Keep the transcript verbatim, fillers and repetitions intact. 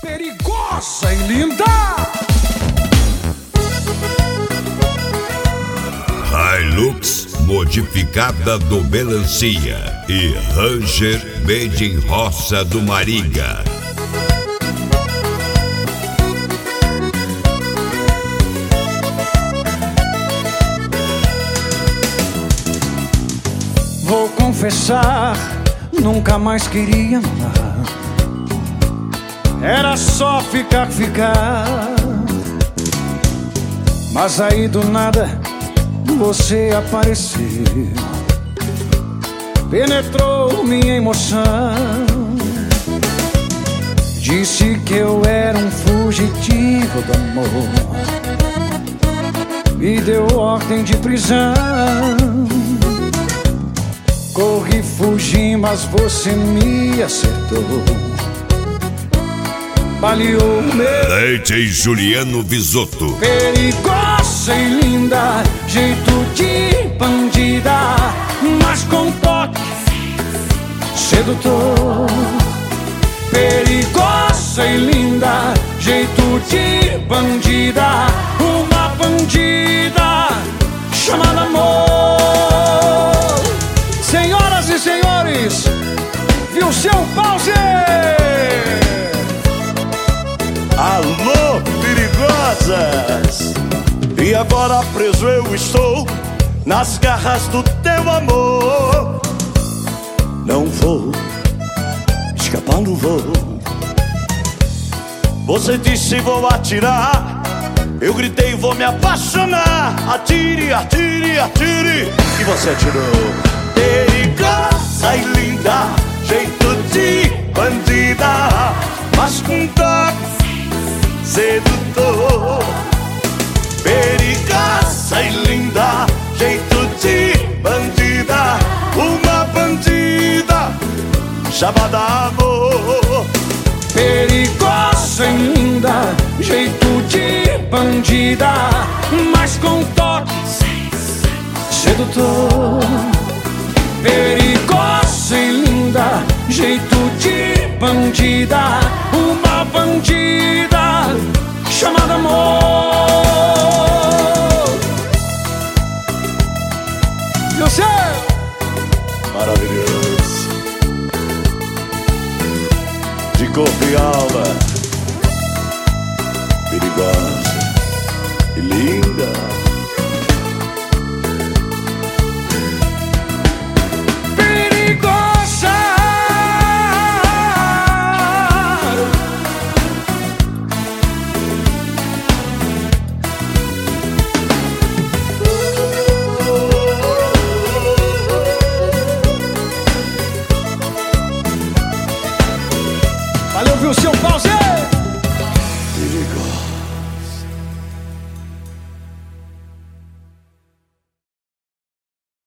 perigosa e linda. Hilux modificada do Melancia e Ranger Made in Roça do Maringa. Vou confessar, nunca mais queria amar. Era só ficar, ficar. Mas aí do nada você apareceu, penetrou minha emoção. Disse que eu era um fugitivo do amor, me deu ordem de prisão. Corri, fugi, mas você me acertou, baleou meu Leite e Juliano Visotto. Perigosa e linda, jeito de bandida, mas com toque sedutor. Perigosa e linda, jeito de bandida, uma bandida chamada amor. Senhoras e senhores, viu seu pause? Alô, perigosas! E agora preso eu estou nas garras do teu amor. Não vou escapar, não vou. Você disse vou atirar, eu gritei vou me apaixonar. Atire, atire, atire, e você atirou. Perigosa e linda, jeito de bandida, mas com toque sedutor. Perigosa e linda, jeito de bandida, uma bandida chamada amor. Perigosa e linda, jeito de bandida, mas com toque sedutor. Perigosa e linda, jeito de bandida, uma bandida chamada amor. E você? Maravilhoso, de corpo e alma, perigosa e linda. Valeu, viu, seu pause?